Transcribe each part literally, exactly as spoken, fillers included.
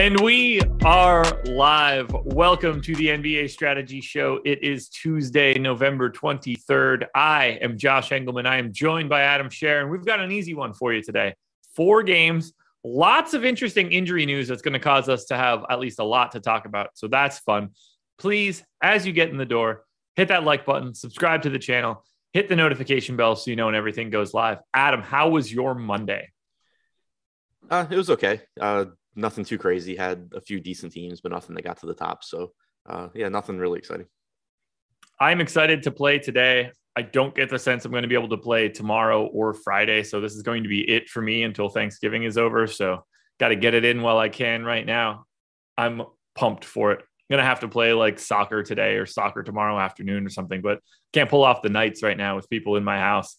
And we are live. Welcome to the N B A Strategy Show. It is Tuesday, November twenty-third. I am Josh Engelman. I am joined by Adam Scher, and we've got an easy one for you today. Four games, lots of interesting injury news that's going to cause us to have at least a lot to talk about. So that's fun. Please, as you get in the door, hit that like button, subscribe to the channel, hit the notification bell so you know when everything goes live. Adam, how was your Monday? Uh, it was okay. Uh, nothing too crazy. Had a few decent teams, but nothing that got to the top. So, uh, yeah, nothing really exciting. I'm excited to play today. I don't get the sense I'm going to be able to play tomorrow or Friday. So this is going to be it for me until Thanksgiving is over. So got to get it in while I can right now. I'm pumped for it. I'm going to have to play like soccer today or soccer tomorrow afternoon or something, but can't pull off the nights right now with people in my house.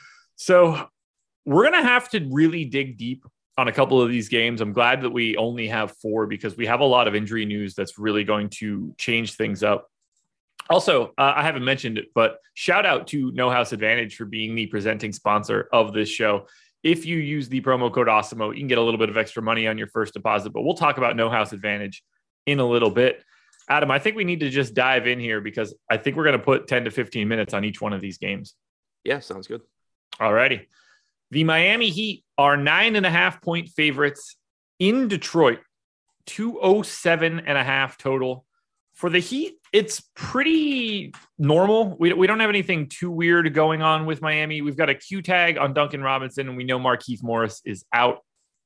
So we're going to have to really dig deep on a couple of these games. I'm glad that we only have four because we have a lot of injury news that's really going to change things up. Also, uh, I haven't mentioned it, but shout out to No House Advantage for being the presenting sponsor of this show. If you use the promo code AWESEMO, you can get a little bit of extra money on your first deposit, but we'll talk about No House Advantage in a little bit. Adam, I think we need to just dive in here because I think we're going to put ten to fifteen minutes on each one of these games. Yeah, sounds good. All righty. The Miami Heat are nine and a half point favorites in Detroit, two oh seven and a half total. For the Heat, it's pretty normal. We, we don't have anything too weird going on with Miami. We've got a Q tag on Duncan Robinson, and we know Markieff Morris is out.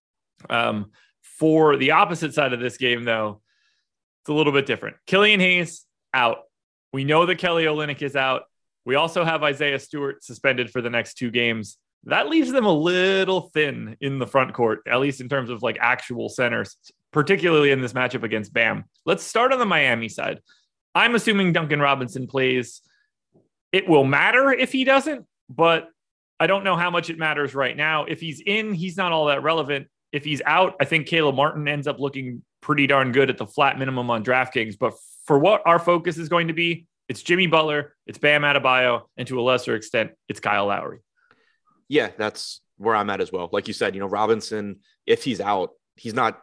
Um, for the opposite side of this game, though, it's a little bit different. Killian Hayes, out. We know that Kelly Olynyk is out. We also have Isaiah Stewart suspended for the next two games. That leaves them a little thin in the front court, at least in terms of like actual centers, particularly in this matchup against Bam. Let's start on the Miami side. I'm assuming Duncan Robinson plays. It will matter if he doesn't, but I don't know how much it matters right now. If he's in, he's not all that relevant. If he's out, I think Caleb Martin ends up looking pretty darn good at the flat minimum on DraftKings. But for what our focus is going to be, it's Jimmy Butler, it's Bam Adebayo, and to a lesser extent, it's Kyle Lowry. Yeah, that's where I'm at as well. Like you said, you know, Robinson, if he's out, he's not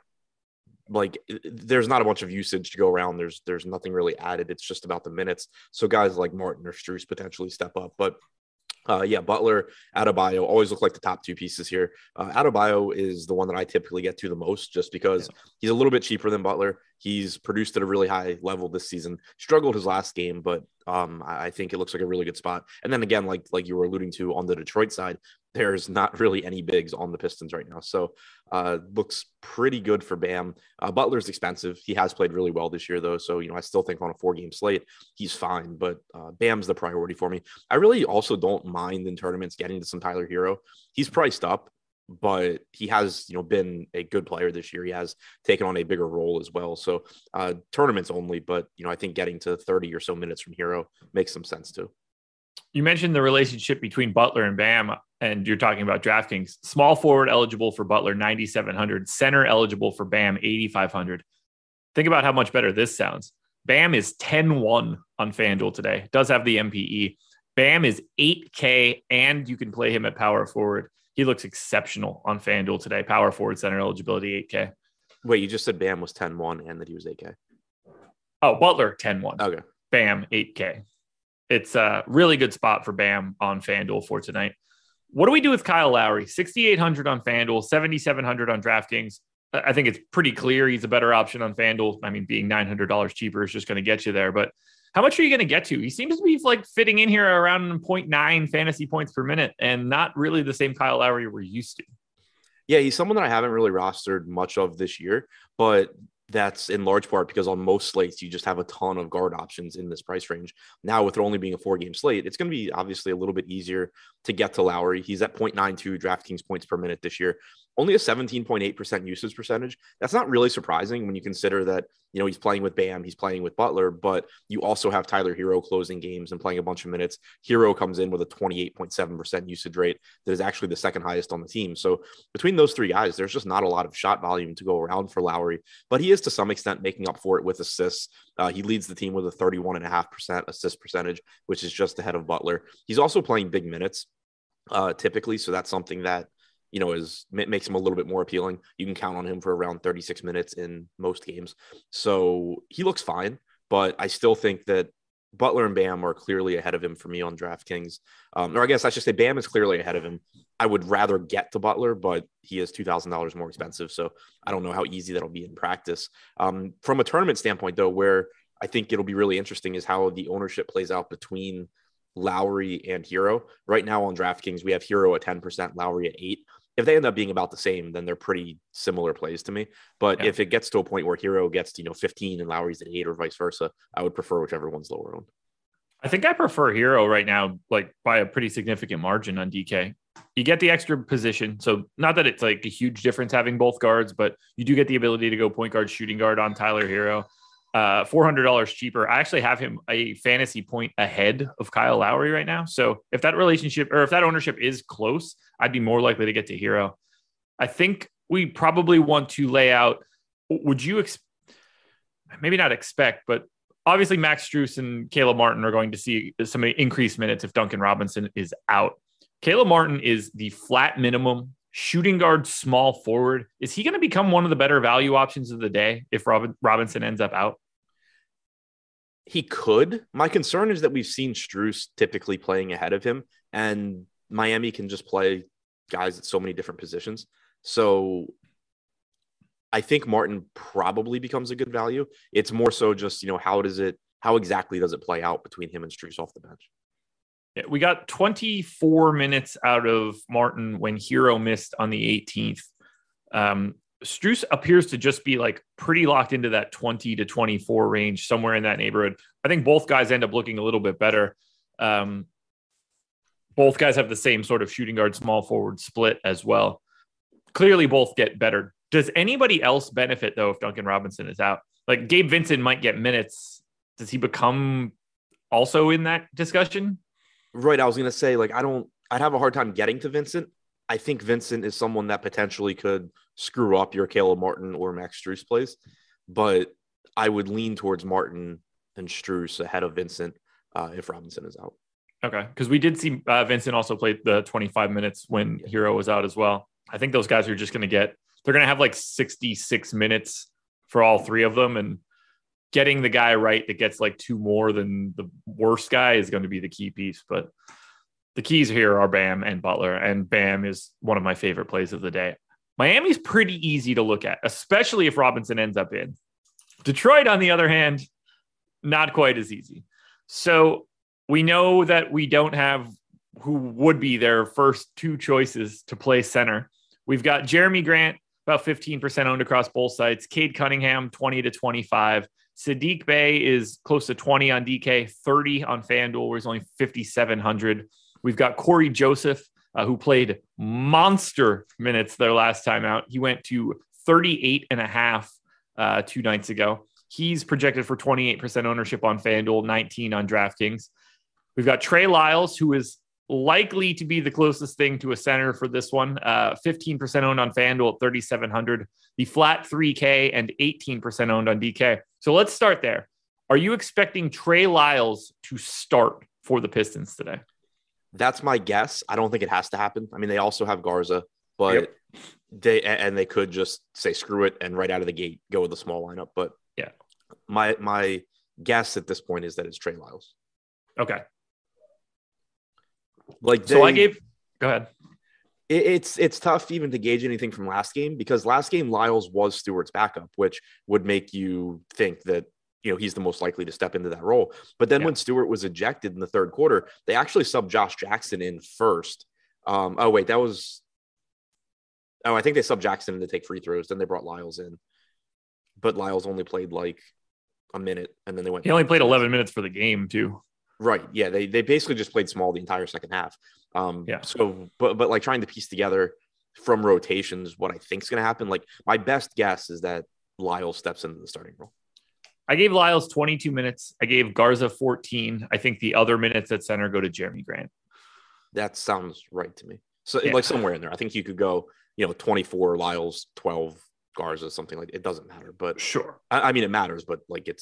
like there's not a bunch of usage to go around. There's there's nothing really added. It's just about the minutes. So guys like Martin or Strus potentially step up. But uh, yeah, Butler, Adebayo always look like the top two pieces here. Uh, Adebayo is the one that I typically get to the most just because yeah. he's a little bit cheaper than Butler. He's produced at a really high level this season. Struggled his last game, but um, I think it looks like a really good spot. And then again, like like you were alluding to on the Detroit side, there's not really any bigs on the Pistons right now. So uh, looks pretty good for Bam. Uh, Butler's expensive. He has played really well this year, though. So, you know, I still think on a four-game slate, he's fine. But uh, Bam's the priority for me. I really also don't mind in tournaments getting to some Tyler Hero. He's priced up, but he has, you know, been a good player this year. He has taken on a bigger role as well. So uh, tournaments only, but, you know, I think getting to thirty or so minutes from Hero makes some sense too. You mentioned the relationship between Butler and Bam, and you're talking about DraftKings. Small forward eligible for Butler, ninety-seven hundred. Center eligible for Bam, eighty-five hundred. Think about how much better this sounds. Bam is ten one on FanDuel today. Does have the M P E. Bam is eight K, and you can play him at power forward. He looks exceptional on FanDuel today. Power forward, center eligibility, eight K. Wait, you just said Bam was ten one and that he was eight K. Oh, Butler, ten one. Okay. Bam, eight K. It's a really good spot for Bam on FanDuel for tonight. What do we do with Kyle Lowry? sixty-eight hundred on FanDuel, seventy-seven hundred on DraftKings. I think it's pretty clear he's a better option on FanDuel. I mean, being nine hundred dollars cheaper is just going to get you there. But how much are you going to get to? He seems to be like fitting in here around zero point nine fantasy points per minute and not really the same Kyle Lowry we're used to. Yeah, he's someone that I haven't really rostered much of this year, but that's in large part because on most slates, you just have a ton of guard options in this price range. Now, with it only being a four-game slate, it's going to be obviously a little bit easier to get to Lowry. He's at zero point nine two DraftKings points per minute this year. Only a seventeen point eight percent usage percentage. That's not really surprising when you consider that, you know, he's playing with Bam, he's playing with Butler, but you also have Tyler Hero closing games and playing a bunch of minutes. Hero comes in with a twenty-eight point seven percent usage rate that is actually the second highest on the team. So between those three guys, there's just not a lot of shot volume to go around for Lowry, but he is to some extent making up for it with assists. Uh, he leads the team with a thirty-one point five percent assist percentage, which is just ahead of Butler. He's also playing big minutes uh, typically. So that's something that, you know, is makes him a little bit more appealing. You can count on him for around thirty-six minutes in most games. So he looks fine, but I still think that Butler and Bam are clearly ahead of him for me on DraftKings. Um, or I guess I should say Bam is clearly ahead of him. I would rather get to Butler, but he is two thousand dollars more expensive. So I don't know how easy that'll be in practice. Um, from a tournament standpoint, though, where I think it'll be really interesting is how the ownership plays out between Lowry and Hero. Right now on DraftKings, we have Hero at ten percent, Lowry at eight. If they end up being about the same, then they're pretty similar plays to me. But yeah. if it gets to a point where Hero gets to, you know, fifteen and Lowry's at eight or vice versa, I would prefer whichever one's lower owned. I think I prefer Hero right now, like by a pretty significant margin on D K. You get the extra position. So not that it's like a huge difference having both guards, but you do get the ability to go point guard, shooting guard on Tyler Hero. Uh, four hundred dollars cheaper. I actually have him a fantasy point ahead of Kyle Lowry right now. So if that relationship or if that ownership is close, I'd be more likely to get to Hero. I think we probably want to lay out, would you ex- maybe not expect, but obviously Max Strus and Caleb Martin are going to see some increased minutes if Duncan Robinson is out. Caleb Martin is the flat minimum shooting guard, small forward. Is he going to become one of the better value options of the day if Robin, Robinson ends up out? He could. My concern is that we've seen Strus typically playing ahead of him, and Miami can just play guys at so many different positions. So I think Martin probably becomes a good value. It's more so just, you know, how does it, how exactly does it play out between him and Strus off the bench? Yeah, we got twenty-four minutes out of Martin when Hero missed on the eighteenth. Um, Strus appears to just be like pretty locked into that twenty to twenty-four range, somewhere in that neighborhood. I think both guys end up looking a little bit better. Um, both guys have the same sort of shooting guard, small forward split as well. Clearly both get better. Does anybody else benefit though if Duncan Robinson is out? Like Gabe Vincent might get minutes. Does he become also in that discussion? Right. I was going to say, like, I don't, I'd have a hard time getting to Vincent. I think Vincent is someone that potentially could screw up your Caleb Martin or Max Strus plays, but I would lean towards Martin and Strus ahead of Vincent uh, if Robinson is out. Okay. Because we did see uh, Vincent also play the twenty-five minutes when yeah. Hero was out as well. I think those guys are just going to get, they're going to have like sixty-six minutes for all three of them. And getting the guy right that gets like two more than the worst guy is going to be the key piece. But the keys here are Bam and Butler, and Bam is one of my favorite plays of the day. Miami's pretty easy to look at, especially if Robinson ends up in. Detroit, on the other hand, not quite as easy. So we know that we don't have who would be their first two choices to play center. We've got Jeremy Grant, about fifteen percent owned across both sites. Cade Cunningham, twenty to twenty-five. Sadiq Bey is close to twenty on D K, thirty on FanDuel, where he's only fifty-seven hundred. We've got Corey Joseph, uh, who played monster minutes their last time out. He went to thirty-eight and a half uh, two nights ago. He's projected for twenty-eight percent ownership on FanDuel, nineteen on DraftKings. We've got Trey Lyles, who is likely to be the closest thing to a center for this one. Uh, fifteen percent owned on FanDuel at thirty-seven hundred. The flat three K and eighteen percent owned on D K. So let's start there. Are you expecting Trey Lyles to start for the Pistons today? That's my guess. I don't think it has to happen. I mean, they also have Garza, but yep. they and they could just say screw it and right out of the gate go with a small lineup. But yeah, my my guess at this point is that it's Trey Lyles. Okay. Like they, so, I gave. Go ahead. It, it's it's tough even to gauge anything from last game because last game Lyles was Stewart's backup, which would make you think that, you know, he's the most likely to step into that role. But then yeah. when Stewart was ejected in the third quarter, they actually subbed Josh Jackson in first. Um, oh, wait, that was – oh, I think they subbed Jackson in to take free throws. Then they brought Lyles in. But Lyles only played like a minute, and then they went – He only played eleven minutes for the game, too. Right, yeah. They they basically just played small the entire second half. Um, yeah. So, but, but like trying to piece together from rotations what I think is going to happen, like my best guess is that Lyles steps into the starting role. I gave Lyles twenty-two minutes. I gave Garza fourteen. I think the other minutes at center go to Jeremy Grant. That sounds right to me. So yeah. like somewhere in there, I think you could go, you know, twenty-four Lyles, twelve Garza, something like it doesn't matter. But sure. I, I mean, it matters, but like it's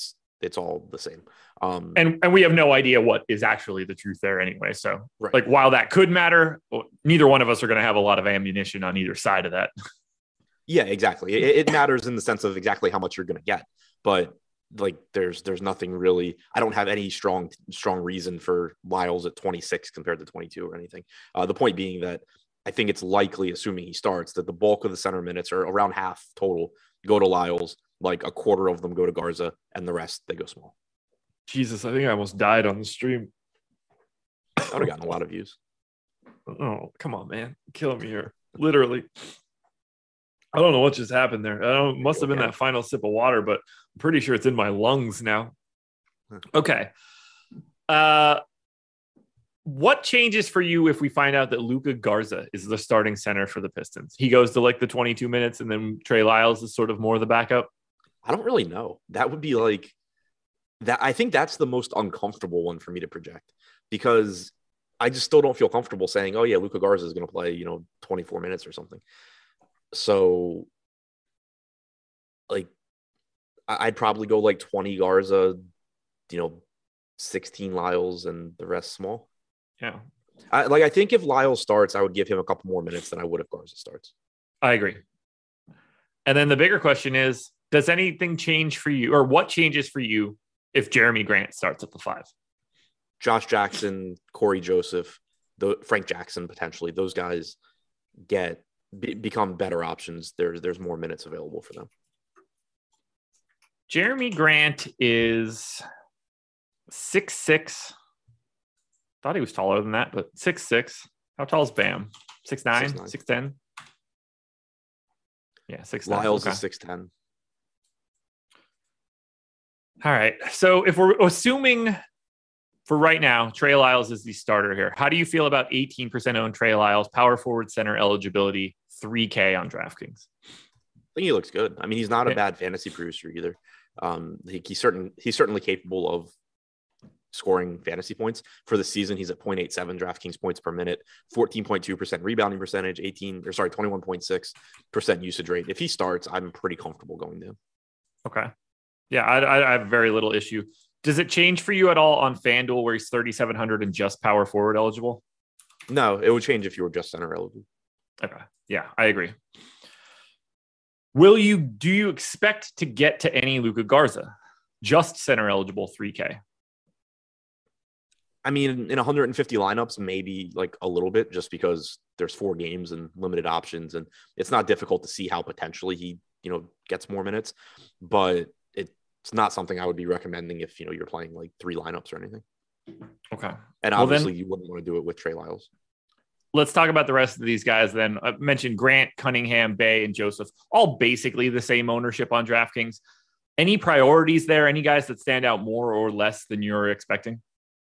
it's all the same. Um, and and we have no idea what is actually the truth there anyway. So right. like while that could matter, well, neither one of us are going to have a lot of ammunition on either side of that. Yeah, exactly. It, it matters in the sense of exactly how much you're going to get, but like there's there's nothing really. I don't have any strong strong reason for Lyles at twenty-six compared to twenty-two or anything. Uh, the point being that I think it's likely, assuming he starts, that the bulk of the center minutes are around half total go to Lyles, like a quarter of them go to Garza, and the rest they go small. Jesus, I think I almost died on the stream. I would have gotten a lot of views. Oh, come on, man. Killing me here. Literally. I don't know what just happened there. I don't, must have been okay. that final sip of water, but I'm pretty sure it's in my lungs now. Okay. Uh, what changes for you if we find out that Luka Garza is the starting center for the Pistons? He goes to like the twenty-two minutes and then Trey Lyles is sort of more the backup? I don't really know. That would be like that. I think that's the most uncomfortable one for me to project because I just still don't feel comfortable saying, oh yeah, Luka Garza is going to play, you know, twenty-four minutes or something. So like I'd probably go like twenty Garza, you know, sixteen Lyles and the rest small. Yeah. I, like I think if Lyles starts, I would give him a couple more minutes than I would if Garza starts. I agree. And then the bigger question is, does anything change for you, or what changes for you if Jeremy Grant starts at the five? Josh Jackson, Corey Joseph, the Frank Jackson, potentially those guys get be, become better options. There's there's more minutes available for them. Jeremy Grant is six six. Thought he was taller than that, but six six. How tall is Bam? six nine, six ten? Yeah, six nine. Lyles okay. is six ten. All right. So if we're assuming for right now, Trey Lyles is the starter here, how do you feel about eighteen percent owned Trey Lyles, power forward center eligibility, three K on DraftKings? I think he looks good. I mean, he's not a yeah. bad fantasy producer either. Um, he, he's certain he's certainly capable of scoring fantasy points for the season. He's at zero point eight seven DraftKings points per minute, fourteen point two percent rebounding percentage, eighteen or sorry, twenty-one point six percent usage rate. If he starts, I'm pretty comfortable going to him. Okay. Yeah, I, I have very little issue. Does it change for you at all on FanDuel where he's thirty-seven hundred and just power forward eligible? No, it would change if you were just center eligible. Okay. Yeah, I agree. Will you, do you expect to get to any Luka Garza? Just center eligible three K. I mean, in one hundred fifty lineups, maybe like a little bit, just because there's four games and limited options, and it's not difficult to see how potentially he, you know, gets more minutes. But it's not something I would be recommending if, you know, you're playing like three lineups or anything. Okay. And obviously, well, then, you wouldn't want to do it with Trey Lyles. Let's talk about the rest of these guys then. I mentioned Grant, Cunningham, Bay, and Joseph, all basically the same ownership on DraftKings. Any priorities there? Any guys that stand out more or less than you're expecting?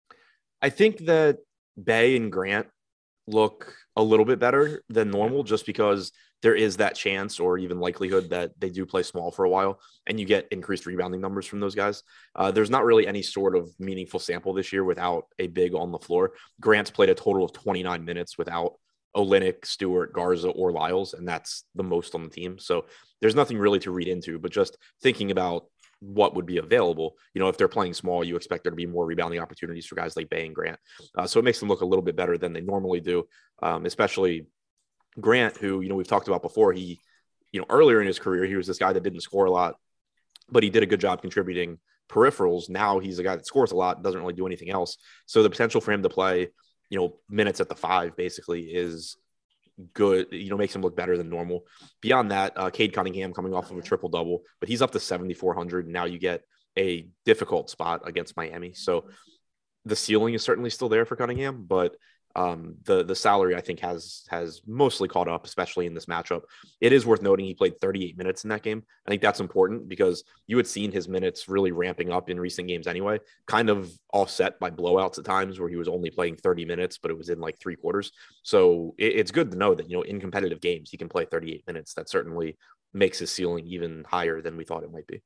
I think that Bay and Grant look a little bit better than normal just because there is that chance or even likelihood that they do play small for a while and you get increased rebounding numbers from those guys. Uh, there's not really any sort of meaningful sample this year without a big on the floor. Grant's played a total of twenty-nine minutes without Olynyk, Stewart, Garza, or Lyles, and that's the most on the team. So there's nothing really to read into, but just thinking about what would be available. You know, if they're playing small, you expect there to be more rebounding opportunities for guys like Bay and Grant. Uh, so it makes them look a little bit better than they normally do, um, especially Grant, who, you know, we've talked about before. He, you know, earlier in his career, he was this guy that didn't score a lot, but he did a good job contributing peripherals. Now he's a guy that scores a lot, doesn't really do anything else. So the potential for him to play, you know, minutes at the five basically is good, you know, makes him look better than normal. Beyond that, uh, Cade Cunningham coming off of a triple double, but he's up to seventy-four hundred. And now you get a difficult spot against Miami. So the ceiling is certainly still there for Cunningham, but um, the, the salary I think has, has mostly caught up, especially in this matchup. It is worth noting he played thirty-eight minutes in that game. I think that's important because you had seen his minutes really ramping up in recent games anyway, kind of offset by blowouts at times where he was only playing thirty minutes, but it was in like three quarters. So it, it's good to know that, you know, in competitive games, he can play thirty-eight minutes. That certainly makes his ceiling even higher than we thought it might be.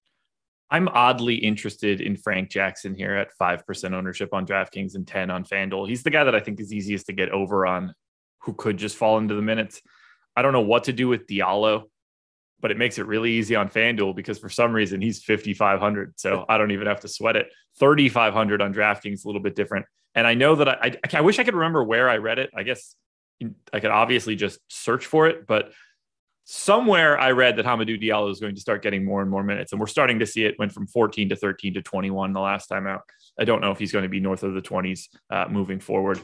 I'm oddly interested in Frank Jackson here at five percent ownership on DraftKings and ten on FanDuel. He's the guy that I think is easiest to get over on, who could just fall into the minutes. I don't know what to do with Diallo. but it makes it really easy on FanDuel because for some reason he's fifty-five hundred. So I don't even have to sweat it. thirty-five hundred on DraftKings is a little bit different. And I know that I, I, I wish I could remember where I read it. I guess I could obviously just search for it, but somewhere I read that Hamidou Diallo is going to start getting more and more minutes. And we're starting to see it went from fourteen to thirteen to twenty-one the last time out. I don't know if he's going to be north of the twenties uh, moving forward.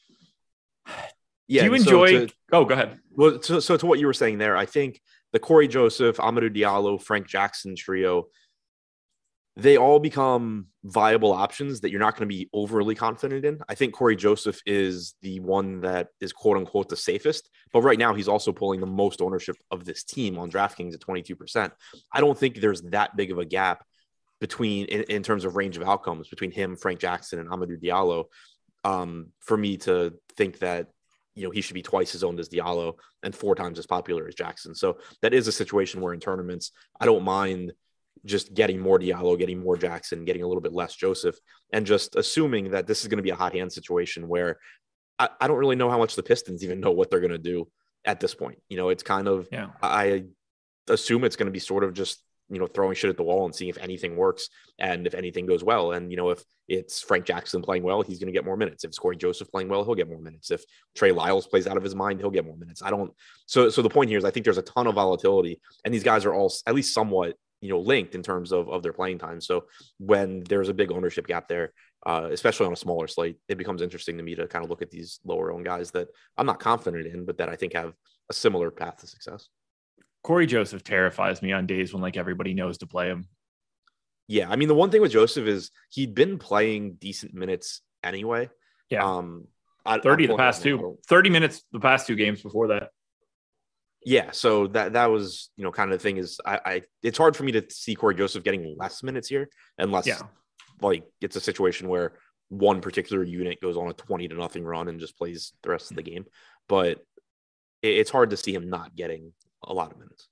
Yeah, Do you enjoy? So to, oh, go ahead. Well, so, so to what you were saying there, I think the Corey Joseph, Amadou Diallo, Frank Jackson trio, they all become viable options that you're not going to be overly confident in. I think Corey Joseph is the one that is quote unquote the safest, but right now he's also pulling the most ownership of this team on DraftKings at twenty-two percent. I don't think there's that big of a gap between in, in terms of range of outcomes between him, Frank Jackson, and Amadou Diallo um, for me to think that, you know, he should be twice as owned as Diallo and four times as popular as Jackson. So that is a situation where in tournaments, I don't mind just getting more Diallo, getting more Jackson, getting a little bit less Joseph, and just assuming that this is going to be a hot hand situation where I, I don't really know how much the Pistons even know what they're going to do at this point. You know, it's kind of, yeah. I assume it's going to be sort of just, you know, throwing shit at the wall and seeing if anything works and if anything goes well. And, you know, if it's Frank Jackson playing well, he's going to get more minutes. If it's Corey Joseph playing well, he'll get more minutes. If Trey Lyles plays out of his mind, he'll get more minutes. I don't. So, so the point here is I think there's a ton of volatility and these guys are all at least somewhat, you know, linked in terms of, of their playing time. So when there's a big ownership gap there, uh, especially on a smaller slate, it becomes interesting to me to kind of look at these lower owned guys that I'm not confident in, but that I think have a similar path to success. Corey Joseph terrifies me on days when like everybody knows to play him. Yeah. I mean, the one thing with Joseph is he'd been playing decent minutes anyway. Yeah. Um, I, thirty the past two, thirty minutes the past two games before that. Yeah. So that, that was, you know, kind of the thing is I, I, it's hard for me to see Corey Joseph getting less minutes here unless yeah. like it's a situation where one particular unit goes on a twenty to nothing run and just plays the rest of the game. But it, it's hard to see him not getting a lot of minutes.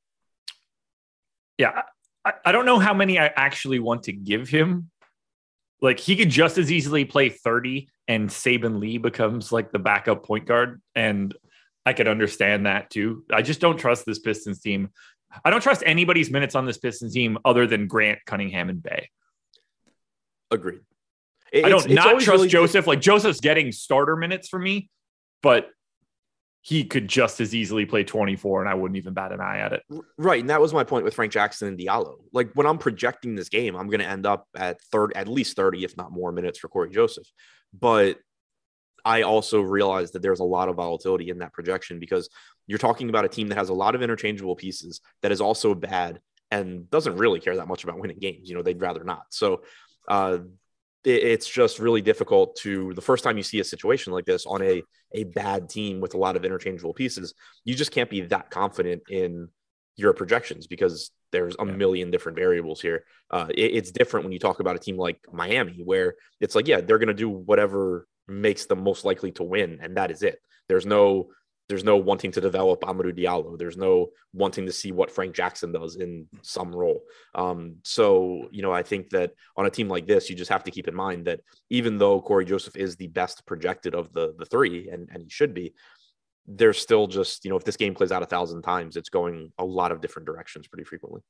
Yeah. I, I don't know how many I actually want to give him. Like he could just as easily play thirty and Saben Lee becomes like the backup point guard. And I could understand that too. I just don't trust this Pistons team. I don't trust anybody's minutes on this Pistons team other than Grant, Cunningham, and Bay. Agreed. It's, I don't not trust really Joseph. Like Joseph's getting starter minutes for me, but he could just as easily play twenty-four and I wouldn't even bat an eye at it. Right. And that was my point with Frank Jackson and Diallo. Like when I'm projecting this game, I'm going to end up at third, at least thirty, if not more minutes for Corey Joseph. But I also realized that there's a lot of volatility in that projection because you're talking about a team that has a lot of interchangeable pieces that is also bad and doesn't really care that much about winning games. You know, they'd rather not. So uh, it, it's just really difficult to, the first time you see a situation like this on a, a bad team with a lot of interchangeable pieces, you just can't be that confident in your projections because there's a yeah. million different variables here. Uh, it, it's different when you talk about a team like Miami, where it's like, yeah, they're going to do whatever makes them most likely to win. And that is it. There's no, there's no wanting to develop Amadou Diallo. There's no wanting to see what Frank Jackson does in some role. Um, so, you know, I think that on a team like this, you just have to keep in mind that even though Corey Joseph is the best projected of the, the three, and, and he should be, there's still just, you know, if this game plays out a thousand times, it's going a lot of different directions pretty frequently.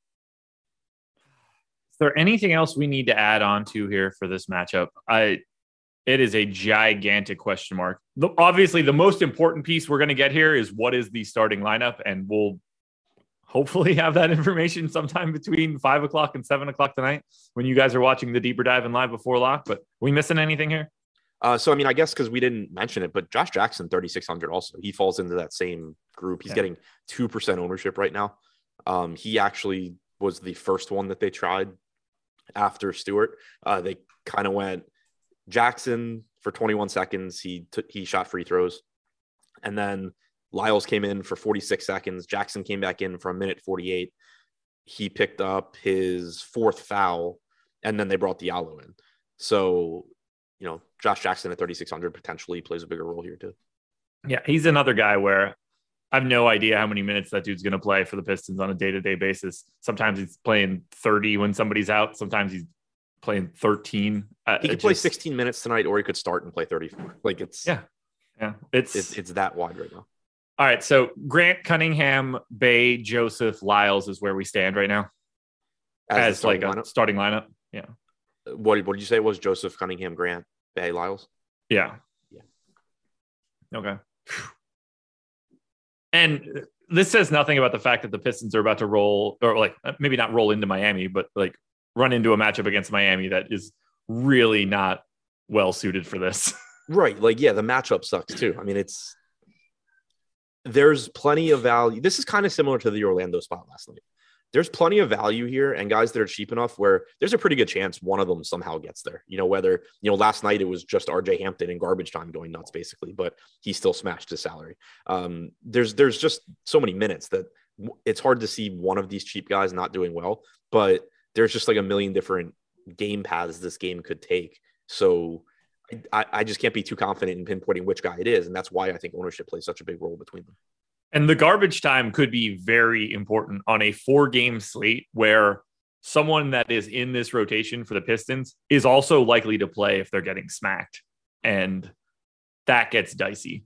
Is there anything else we need to add on to here for this matchup? I, It is a gigantic question mark. The, obviously, the most important piece we're going to get here is what is the starting lineup, and we'll hopefully have that information sometime between five o'clock and seven o'clock tonight when you guys are watching the Deeper Dive and Live Before Lock. But are we missing anything here? Uh, so, I mean, I guess because we didn't mention it, but Josh Jackson, thirty-six hundred also. He falls into that same group. He's yeah. getting two percent ownership right now. Um, he actually was the first one that they tried after Stewart. Uh, they kind of went Jackson for twenty-one seconds. He took, he shot free throws. And then Lyles came in for forty-six seconds. Jackson came back in for a minute forty-eight. He picked up his fourth foul, and then they brought Diallo in. So, you know, Josh Jackson at thirty-six hundred potentially plays a bigger role here too. Yeah, he's another guy where I have no idea how many minutes that dude's going to play for the Pistons on a day-to-day basis. Sometimes he's playing thirty when somebody's out. Sometimes he's playing thirteen. Uh, he could play just, sixteen minutes tonight, or he could start and play thirty-four. Like it's yeah, yeah. It's it's it's that wide right now. All right. So Grant, Cunningham, Bay, Joseph, Lyles is where we stand right now as, as like lineup? a starting lineup. Yeah. What, what did you say was Joseph, Cunningham, Grant, Bay, Lyles? Yeah. Yeah. Okay. And this says nothing about the fact that the Pistons are about to roll, or like maybe not roll into Miami, but like run into a matchup against Miami that is really not well suited for this. Right. Like, yeah, the matchup sucks too. I mean, it's, there's plenty of value. This is kind of similar to the Orlando spot last night. There's plenty of value here and guys that are cheap enough where there's a pretty good chance one of them somehow gets there. You know, whether, you know, last night it was just R J Hampton in garbage time going nuts basically, but he still smashed his salary. Um, there's, there's just so many minutes that it's hard to see one of these cheap guys not doing well, but there's just like a million different game paths this game could take. So I, I just can't be too confident in pinpointing which guy it is. And that's why I think ownership plays such a big role between them. And the garbage time could be very important on a four game slate where someone that is in this rotation for the Pistons is also likely to play if they're getting smacked. And that gets dicey.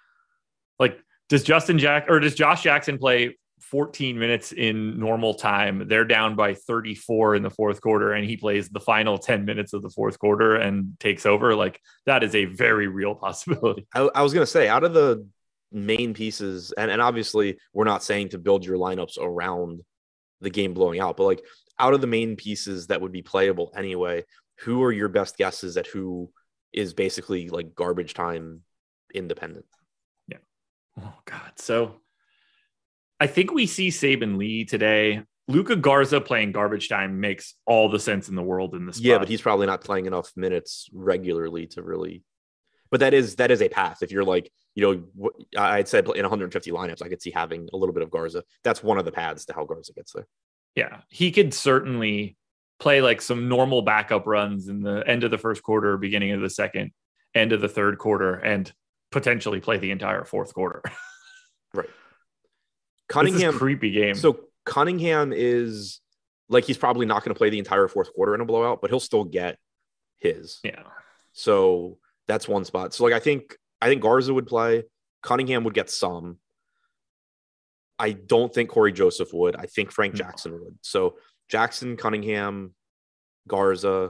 Like, does Justin Jack or does Josh Jackson play fourteen minutes in normal time? They're down by thirty-four in the fourth quarter and he plays the final ten minutes of the fourth quarter and takes over. Like, that is a very real possibility. I, I was going to say, out of the main pieces, and, and obviously we're not saying to build your lineups around the game blowing out, but like out of the main pieces that would be playable anyway, who are your best guesses at who is basically like garbage time independent? Yeah. Oh God. So I think we see Saben Lee today. Luka Garza playing garbage time makes all the sense in the world in this. Yeah, but he's probably not playing enough minutes regularly to really. But that is that is a path. If you're like, you know, I'd said in one hundred fifty lineups, I could see having a little bit of Garza. That's one of the paths to how Garza gets there. Yeah, he could certainly play like some normal backup runs in the end of the first quarter, beginning of the second, end of the third quarter, and potentially play the entire fourth quarter. Right. Cunningham, this is a creepy game. So Cunningham is like, he's probably not going to play the entire fourth quarter in a blowout, but he'll still get his. Yeah. So that's one spot. So like, I think, I think Garza would play. Cunningham would get some. I don't think Corey Joseph would. I think Frank Jackson would. So Jackson, Cunningham, Garza,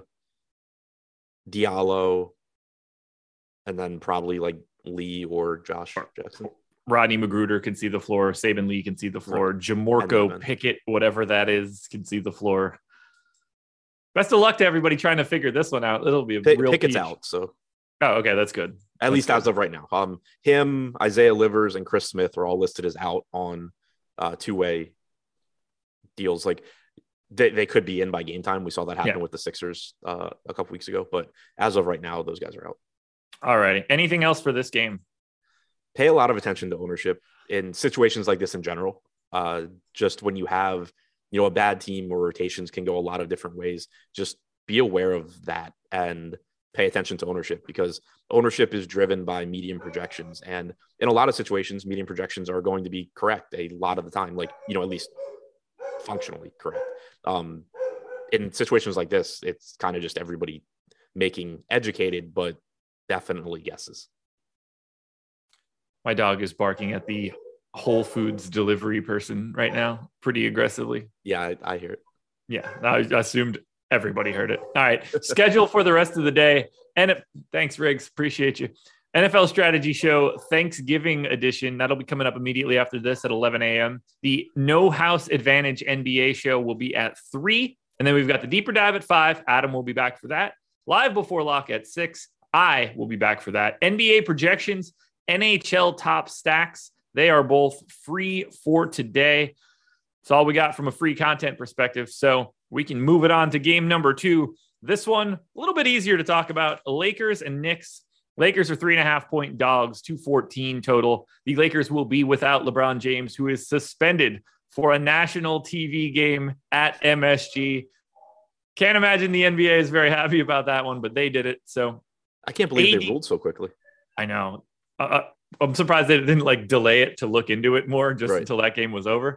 Diallo, and then probably like Lee or Josh Jackson. Rodney Magruder can see the floor. Saben Lee can see the floor. Right. Jamorko Pickett, whatever that is, can see the floor. Best of luck to everybody trying to figure this one out. It'll be a P- real Pickett's peach. out, so. Oh, okay, that's good. At that's least good. as of right now. Um, him, Isaiah Livers, and Chris Smith are all listed as out on uh, two-way deals. Like, they, they could be in by game time. We saw that happen yeah. with the Sixers uh, a couple weeks ago. But as of right now, those guys are out. All righty. Anything else for this game? Pay a lot of attention to ownership in situations like this in general. Uh, just when you have, you know, a bad team or rotations can go a lot of different ways. Just be aware of that and pay attention to ownership, because ownership is driven by median projections. And in a lot of situations, median projections are going to be correct a lot of the time, like, you know, at least functionally correct. Um, in situations like this, it's kind of just everybody making educated, but definitely guesses. My dog is barking at the Whole Foods delivery person right now pretty aggressively. Yeah, I, I hear it. Yeah, I assumed everybody heard it. All right, schedule for the rest of the day. And it, thanks, Riggs. Appreciate you. N F L Strategy Show Thanksgiving edition. That'll be coming up immediately after this at eleven a.m. The No House Advantage N B A show will be at three. And then we've got the Deeper Dive at five. Adam will be back for that. Live Before Lock at six. I will be back for that. N B A projections, N H L top stacks. They are both free for today. That's all we got from a free content perspective. So we can move it on to game number two. This one, a little bit easier to talk about. Lakers and Knicks. Lakers are three and a half point dogs, two fourteen total. The Lakers will be without LeBron James, who is suspended for a national T V game at M S G. Can't imagine the N B A is very happy about that one, but they did it. So I can't believe A D, they ruled so quickly. I know. Uh, I'm surprised they didn't like delay it to look into it more just right. until that game was over.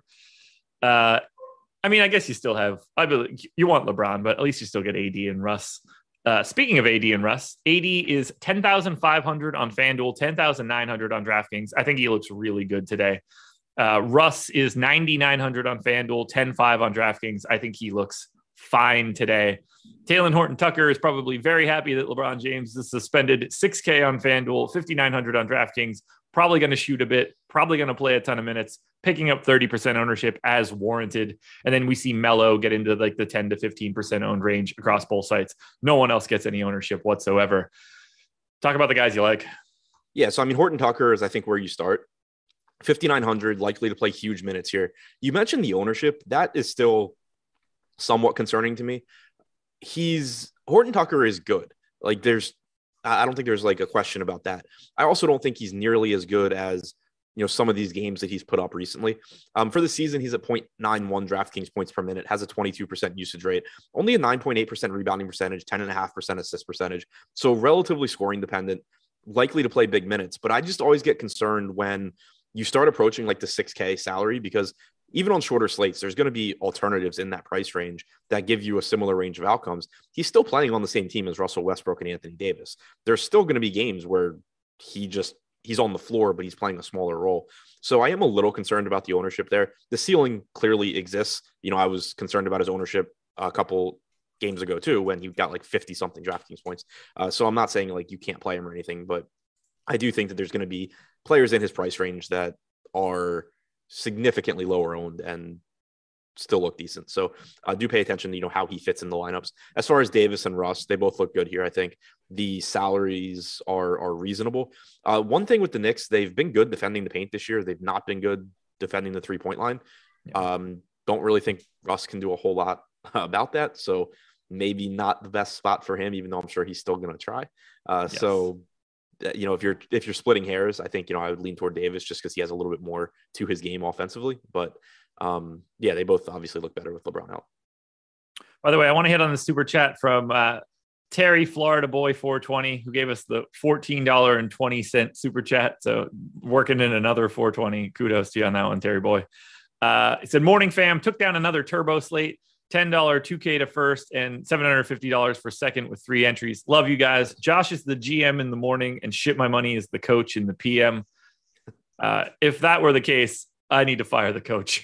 Uh, I mean, I guess you still have, I believe you want LeBron, but at least you still get A D and Russ Uh, speaking of A D and Russ, A D is ten thousand five hundred on FanDuel, ten thousand nine hundred on DraftKings. I think he looks really good today. Uh, Russ is ninety-nine hundred on FanDuel, ten five on DraftKings. I think he looks fine today. Talen Horton-Tucker is probably very happy that LeBron James is suspended. six K on FanDuel, fifty-nine hundred on DraftKings. Probably going to shoot a bit, probably going to play a ton of minutes, picking up thirty percent ownership as warranted. And then we see Melo get into like the ten to fifteen percent owned range across both sites. No one else gets any ownership whatsoever. Talk about the guys you like. Yeah, so I mean, Horton-Tucker is, I think, where you start. fifty-nine hundred, likely to play huge minutes here. You mentioned the ownership. That is still somewhat concerning to me. He's Horton-Tucker is good. Like there's, I don't think there's like a question about that. I also don't think he's nearly as good as, you know, some of these games that he's put up recently. Um, for the season, he's at point nine one DraftKings points per minute, has a twenty-two percent usage rate, only a nine point eight percent rebounding percentage, ten point five percent assist percentage. So relatively scoring dependent, likely to play big minutes. But I just always get concerned when you start approaching like the six K salary, because even on shorter slates, there's going to be alternatives in that price range that give you a similar range of outcomes. He's still playing on the same team as Russell Westbrook and Anthony Davis. There's still going to be games where he just, he's on the floor, but he's playing a smaller role. So I am a little concerned about the ownership there. The ceiling clearly exists. You know, I was concerned about his ownership a couple games ago too, when he got like fifty something DraftKings points. Uh, so I'm not saying like you can't play him or anything, but I do think that there's going to be players in his price range that are significantly lower owned and still look decent. So uh, do pay attention to, you know, how he fits in the lineups. As far as Davis and Russ, they both look good here. I think the salaries are, are reasonable. Uh, one thing with the Knicks, they've been good defending the paint this year. They've not been good defending the three point line. Yeah. Um, don't really think Russ can do a whole lot about that. So maybe not the best spot for him, even though I'm sure he's still going to try. Uh, yes. So you know, if you're if you're splitting hairs, I think, you know, I would lean toward Davis just because he has a little bit more to his game offensively. But um, yeah, they both obviously look better with LeBron out. By the way, I want to hit on the super chat from uh, Terry Florida Boy four twenty, who gave us the fourteen dollars and twenty cents super chat. So working in another four twenty. Kudos to you on that one, Terry Boy. Uh, it said, morning fam, took down another turbo slate. ten dollars two K to first and seven hundred fifty dollars for second with three entries. Love you guys. Josh is the G M in the morning and Shit My Money is the coach in the P M. Uh, if that were the case, I need to fire the coach.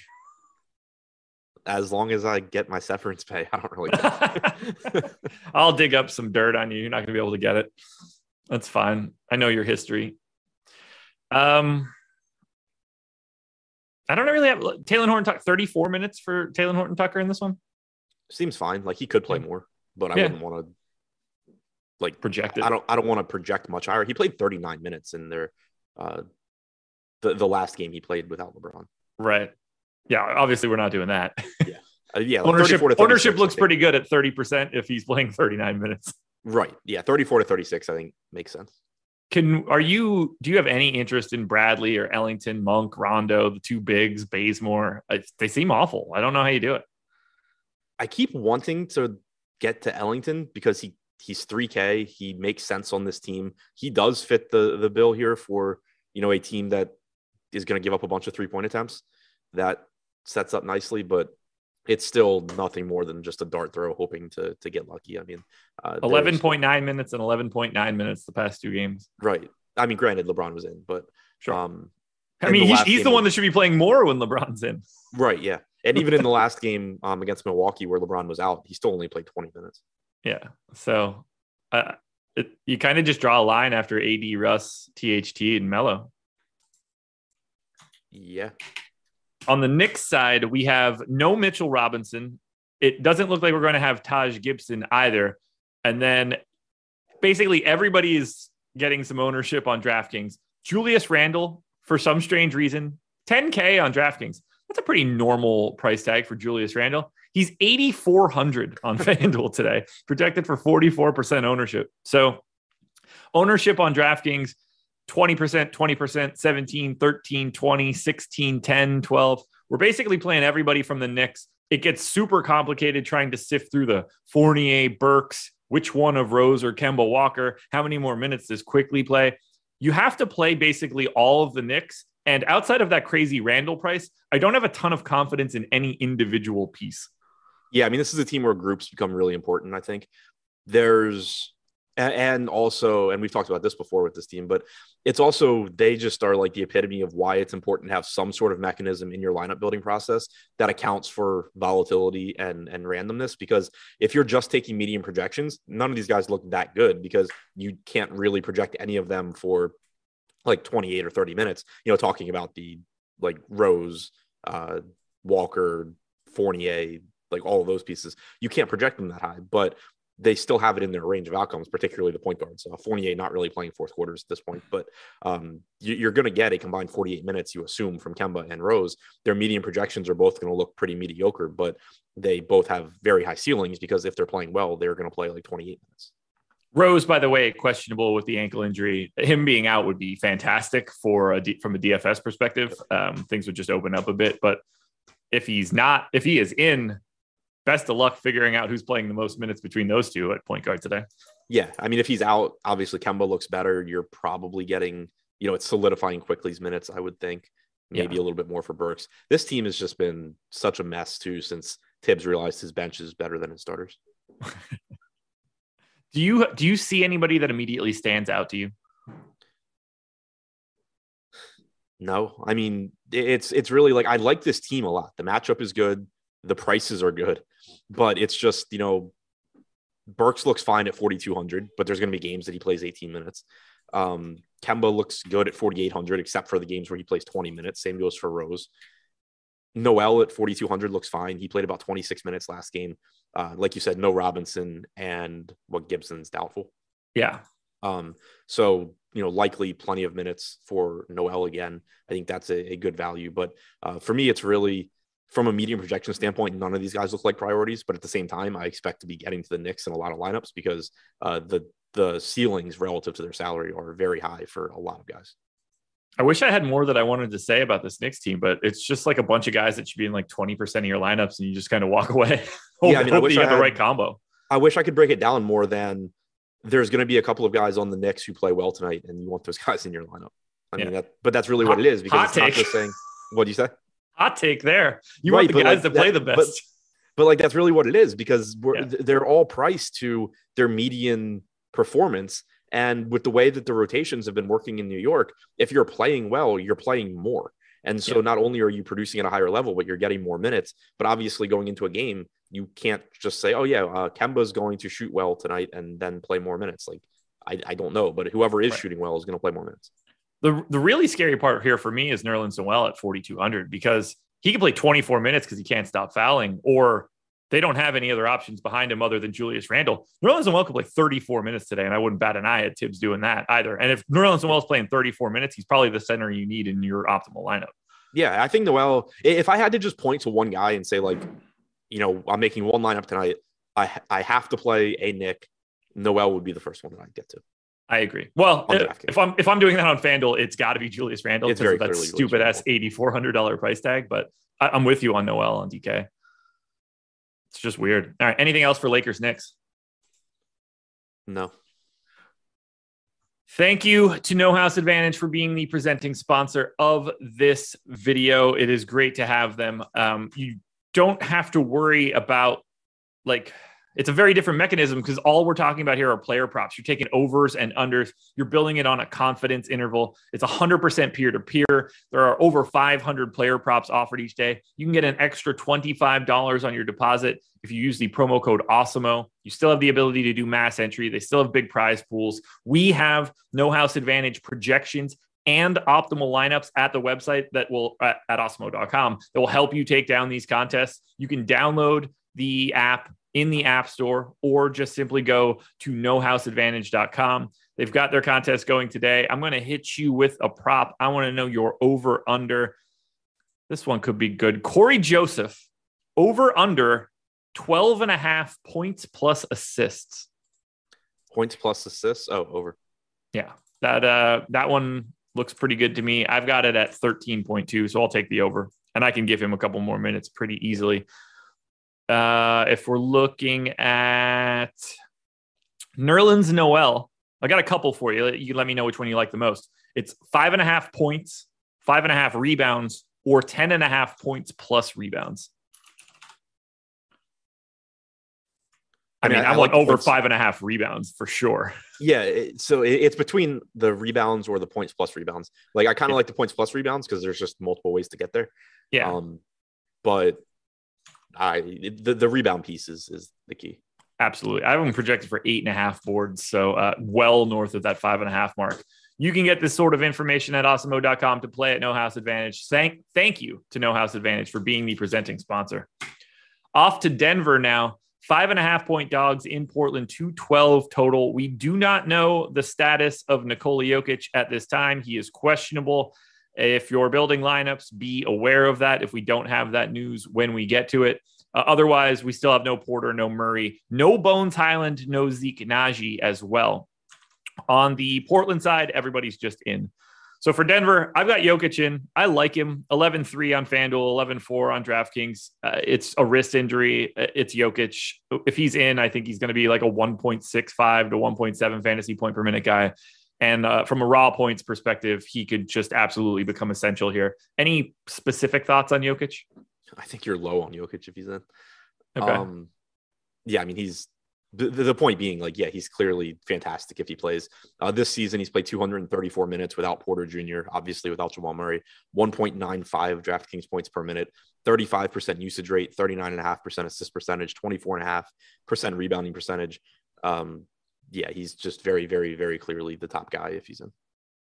As long as I get my severance pay, I don't really care. I'll dig up some dirt on you. You're not going to be able to get it. That's fine. I know your history. Um, I don't really have Talen Horton-Tucker, thirty-four minutes for Talen Horton-Tucker in this one. Seems fine. Like he could play more, but I yeah. wouldn't want to like project it. I don't. I don't want to project much higher. He played thirty-nine minutes in their uh, the the last game he played without LeBron. Right. Yeah. Obviously, we're not doing that. Yeah. Uh, yeah. Like ownership ownership looks pretty good at thirty percent if he's playing thirty-nine minutes. Right. Yeah. thirty-four to thirty-six, I think makes sense. Can are you? Do you have any interest in Bradley or Ellington, Monk, Rondo, the two bigs, Bazemore? I, they seem awful. I don't know how you do it. I keep wanting to get to Ellington because he he's three K. He makes sense on this team. He does fit the the bill here for, you know, a team that is going to give up a bunch of three point attempts. That sets up nicely, but it's still nothing more than just a dart throw, hoping to to get lucky. I mean, uh, eleven point nine minutes and eleven point nine minutes the past two games. Right. I mean, granted, LeBron was in, but sure. Um, I mean, he's, he's the one that should be playing more when LeBron's in. Right. Yeah. And even in the last game um, against Milwaukee, where LeBron was out, he still only played twenty minutes. Yeah. So uh, it, you kind of just draw a line after A D, Russ, T H T, and Melo. Yeah. On the Knicks side, we have no Mitchell Robinson. It doesn't look like we're going to have Taj Gibson either. And then basically everybody is getting some ownership on DraftKings. Julius Randle, for some strange reason, ten K on DraftKings. That's a pretty normal price tag for Julius Randle. He's eighty-four hundred on FanDuel today, projected for forty-four percent ownership. So ownership on DraftKings, twenty percent, twenty percent, seventeen, thirteen, twenty, sixteen, ten, twelve. We're basically playing everybody from the Knicks. It gets super complicated trying to sift through the Fournier, Burks, which one of Rose or Kemba Walker, how many more minutes does Quickly play? You have to play basically all of the Knicks. And outside of that crazy Randall price, I don't have a ton of confidence in any individual piece. Yeah, I mean, this is a team where groups become really important, I think. there's and also, and we've talked about this before with this team, but it's also, they just are like the epitome of why it's important to have some sort of mechanism in your lineup building process that accounts for volatility and, and randomness. Because if you're just taking median projections, none of these guys look that good because you can't really project any of them for like twenty-eight or thirty minutes, you know, talking about the like Rose, uh, Walker, Fournier, like all of those pieces, you can't project them that high, but they still have it in their range of outcomes, particularly the point guards. So Fournier not really playing fourth quarters at this point, but um, you, you're going to get a combined forty-eight minutes, you assume, from Kemba and Rose. Their median projections are both going to look pretty mediocre, but they both have very high ceilings because if they're playing well, they're going to play like twenty-eight minutes. Rose, by the way, questionable with the ankle injury. Him being out would be fantastic for a D, from a D F S perspective. Um, things would just open up a bit, but if he's not, if he is in, best of luck figuring out who's playing the most minutes between those two at point guard today. Yeah. I mean, if he's out, obviously Kemba looks better. You're probably getting, you know, it's solidifying Quickley's minutes, I would think. Maybe yeah. a little bit more for Burks. This team has just been such a mess too, since Tibbs realized his bench is better than his starters. do you, do you see anybody that immediately stands out to you? No, I mean, it's, it's really like, I like this team a lot. The matchup is good. The prices are good, but it's just, you know, Burks looks fine at forty-two hundred, but there's going to be games that he plays eighteen minutes. Um, Kemba looks good at forty-eight hundred, except for the games where he plays twenty minutes. Same goes for Rose. Noel at forty-two hundred looks fine. He played about twenty-six minutes last game. Uh, like you said, no Robinson, and what Gibson's doubtful. Yeah. Um, so, you know, likely plenty of minutes for Noel again. I think that's a, a good value, but uh, for me, it's really, from a medium projection standpoint, none of these guys look like priorities, but at the same time, I expect to be getting to the Knicks in a lot of lineups because uh, the the ceilings relative to their salary are very high for a lot of guys. I wish I had more that I wanted to say about this Knicks team, but it's just like a bunch of guys that should be in like twenty percent of your lineups and you just kind of walk away. Yeah, I mean, I wish you I had had the right combo. I wish I could break it down more than there's going to be a couple of guys on the Knicks who play well tonight and you want those guys in your lineup. I yeah. mean, that, but that's really what hot, it is because hot it's take. not just saying, what do you say? Hot take there. You right, want the guys like to play that, the best. But, but like, that's really what it is because we're, yeah. they're all priced to their median performance. And with the way that the rotations have been working in New York, if you're playing well, you're playing more. And so yeah. not only are you producing at a higher level, but you're getting more minutes. But obviously going into a game, you can't just say, oh yeah, uh, Kemba's going to shoot well tonight and then play more minutes. Like, I, I don't know, but whoever is right. shooting well is going to play more minutes. The the really scary part here for me is Nerlens Noel at forty-two hundred because he can play twenty-four minutes because he can't stop fouling, or they don't have any other options behind him other than Julius Randle. Nerlens Noel could play thirty-four minutes today, and I wouldn't bat an eye at Tibbs doing that either. And if Nerlens Noel is playing thirty-four minutes, he's probably the center you need in your optimal lineup. Yeah, I think Noel, if I had to just point to one guy and say, like, you know, I'm making one lineup tonight, I I have to play a Nick, Noel would be the first one that I'd get to. I agree. Well, if I'm if I'm doing that on FanDuel, it's got to be Julius Randle because of that stupid ass eighty-four hundred dollars price tag. But I, I'm with you on Noel on D K. It's just weird. All right. Anything else for Lakers Knicks? No. Thank you to No House Advantage for being the presenting sponsor of this video. It is great to have them. Um, you don't have to worry about like. It's a very different mechanism because all we're talking about here are player props. You're taking overs and unders. You're building it on a confidence interval. It's one hundred percent peer-to-peer. There are over five hundred player props offered each day. You can get an extra twenty-five dollars on your deposit if you use the promo code AWESEMO. You still have the ability to do mass entry. They still have big prize pools. We have No House Advantage projections and optimal lineups at the website that will at, at awesemo dot com that will help you take down these contests. You can download the app in the App Store, or just simply go to no house advantage dot com. They've got their contest going today. I'm going to hit you with a prop. I want to know your over under. This one could be good. Corey Joseph, over under twelve and a half points plus assists. Points plus assists? Oh, over. Yeah, that uh, that one looks pretty good to me. I've got it at thirteen point two, so I'll take the over. And I can give him a couple more minutes pretty easily. Uh, if we're looking at Nerlens Noel, I got a couple for you. You let me know which one you like the most. It's five and a half points, five and a half rebounds, or ten and a half points plus rebounds. I, I mean, mean, I, I want like over points. five and a half rebounds for sure. Yeah, it, so it, it's between the rebounds or the points plus rebounds. Like I kind of yeah. like the points plus rebounds because there's just multiple ways to get there. Yeah. Um, but I the, the rebound piece is is the key. Absolutely. I have them projected for eight and a half boards, so uh, well north of that five and a half mark. You can get this sort of information at awesemo dot com to play at No House Advantage. Thank, thank you to No House Advantage for being the presenting sponsor. Off to Denver now. Five and a half point dogs in Portland, two twelve total. We do not know the status of Nikola Jokic at this time. He is questionable. If you're building lineups, be aware of that. If we don't have that news when we get to it. Uh, otherwise, we still have no Porter, no Murray, no Bones Highland, no Zeke Naji as well. On the Portland side, everybody's just in. So for Denver, I've got Jokic in. I like him. eleven three on FanDuel, eleven four on DraftKings. Uh, it's a wrist injury. It's Jokic. If he's in, I think he's going to be like a one point six five to one point seven fantasy point per minute guy. And uh, from a raw points perspective, he could just absolutely become essential here. Any specific thoughts on Jokic? I think you're low on Jokic if he's in. Okay. Um, yeah, I mean, he's the, the point being like, yeah, he's clearly fantastic if he plays. Uh, this season, he's played two hundred thirty-four minutes without Porter Junior, obviously without Jamal Murray, one point nine five DraftKings points per minute, thirty-five percent usage rate, thirty-nine point five percent assist percentage, twenty-four point five percent rebounding percentage. Um, yeah, he's just very, very, very clearly the top guy if he's in.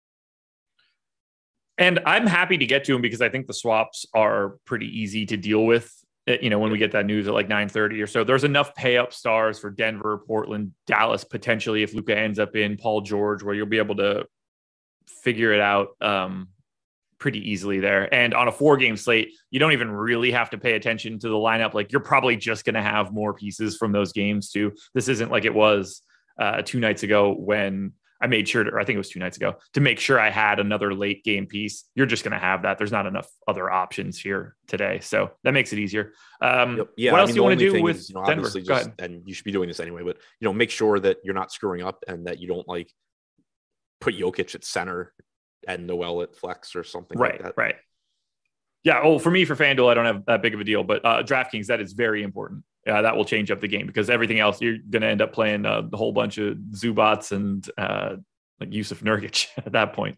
And I'm happy to get to him because I think the swaps are pretty easy to deal with. You know, when we get that news at like nine thirty or so, there's enough pay up stars for Denver, Portland, Dallas, potentially if Luka ends up in, Paul George, where you'll be able to figure it out um, pretty easily there. And on a four game slate, you don't even really have to pay attention to the lineup. Like you're probably just going to have more pieces from those games too. This isn't like it was uh, two nights ago when I made sure to, or I think it was two nights ago, to make sure I had another late game piece. You're just going to have that. There's not enough other options here today. So that makes it easier. Um, yep. Yeah. What I else mean, do you want to do thing with is, you know, Denver? obviously just, and you should be doing this anyway, but, you know, make sure that you're not screwing up and that you don't like put Jokic at center and Noel at flex or something right, like that. Right. Yeah. Oh, for me, for FanDuel, I don't have that big of a deal, but uh, DraftKings, that is very important. Uh, that will change up the game because everything else, you're going to end up playing uh, the whole bunch of Zubats and, uh, like Yusuf Nurkic at that point.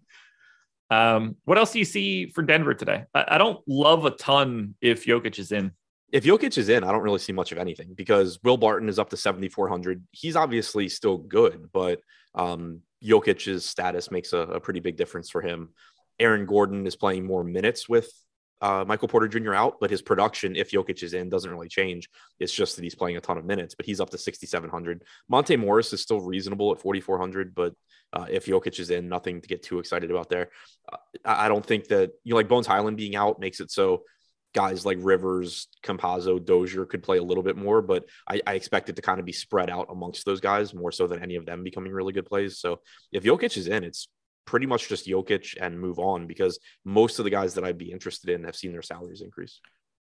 Um, what else do you see for Denver today? I, I don't love a ton if Jokic is in. If Jokic is in, I don't really see much of anything because Will Barton is up to seventy-four hundred. He's obviously still good, but um, Jokic's status makes a, a pretty big difference for him. Aaron Gordon is playing more minutes with uh, Michael Porter Junior out, but his production, if Jokic is in, doesn't really change. It's just that he's playing a ton of minutes, but he's up to sixty-seven hundred. Monte Morris is still reasonable at forty-four hundred, but uh, if Jokic is in, nothing to get too excited about there. Uh, I don't think that, you know, like Bones Highland being out makes it so guys like Rivers, Campazzo, Dozier could play a little bit more, but I, I expect it to kind of be spread out amongst those guys more so than any of them becoming really good plays. So if Jokic is in, it's pretty much just Jokic and move on because most of the guys that I'd be interested in have seen their salaries increase.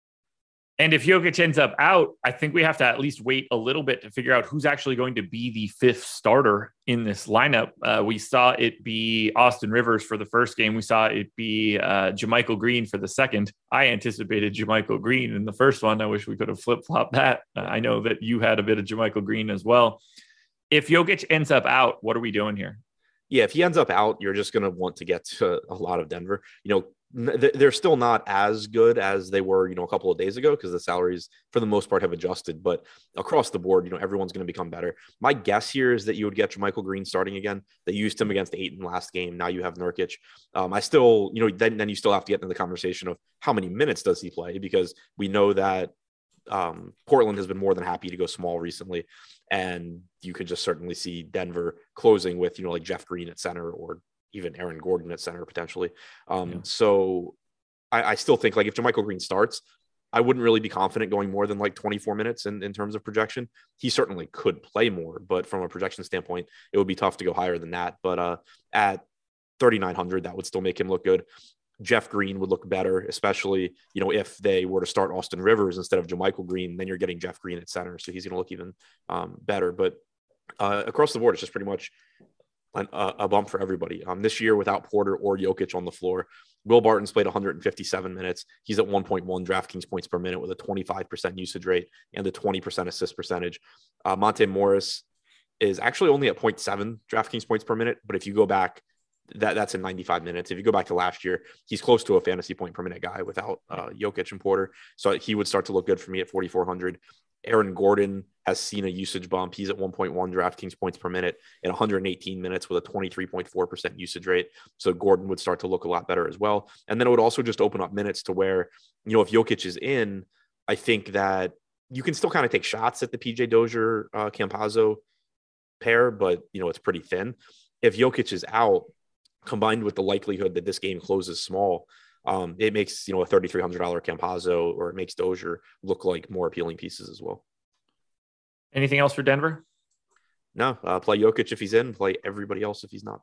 And if Jokic ends up out, I think we have to at least wait a little bit to figure out who's actually going to be the fifth starter in this lineup. Uh, we saw it be Austin Rivers for the first game. We saw it be uh, JaMychal Green for the second. I anticipated JaMychal Green in the first one. I wish we could have flip-flopped that. Uh, I know that you had a bit of JaMychal Green as well. If Jokic ends up out, what are we doing here? Yeah, if he ends up out, you're just going to want to get to a lot of Denver. You know, they're still not as good as they were, you know, a couple of days ago because the salaries for the most part have adjusted, but across the board, you know, everyone's going to become better. My guess here is that you would get JaMychal Green starting again. They used him against Ayton last game. Now you have Nurkic. Um, I still, you know, then, then you still have to get into the conversation of how many minutes does he play? Because we know that um, Portland has been more than happy to go small recently. And you could just certainly see Denver closing with, you know, like Jeff Green at center or even Aaron Gordon at center potentially. Um, yeah. So I, I still think like if JaMychal Green starts, I wouldn't really be confident going more than like twenty-four minutes in, in terms of projection. He certainly could play more, but from a projection standpoint, it would be tough to go higher than that. But uh, at thirty-nine hundred, that would still make him look good. Jeff Green would look better, especially, you know, if they were to start Austin Rivers instead of JaMychal Green, then you're getting Jeff Green at center. So he's going to look even um, better. But uh, across the board, it's just pretty much an, uh, a bump for everybody. Um, this year without Porter or Jokic on the floor, Will Barton's played one hundred fifty-seven minutes. He's at one point one DraftKings points per minute with a twenty-five percent usage rate and a twenty percent assist percentage. Uh, Monte Morris is actually only at zero point seven DraftKings points per minute. But if you go back, that that's in ninety-five minutes. If you go back to last year, he's close to a fantasy point per minute guy without uh, Jokic and Porter. So he would start to look good for me at forty-four hundred. Aaron Gordon has seen a usage bump. He's at one point one DraftKings points per minute in one hundred eighteen minutes with a twenty-three point four percent usage rate. So Gordon would start to look a lot better as well. And then it would also just open up minutes to where, you know, if Jokic is in, I think that you can still kind of take shots at the P J Dozier, uh, Campazzo pair, but, you know, it's pretty thin. If Jokic is out, combined with the likelihood that this game closes small, um, it makes, you know, a thirty-three hundred dollars Campazzo, or it makes Dozier look like more appealing pieces as well. Anything else for Denver? No, uh, play Jokic if he's in, play everybody else if he's not.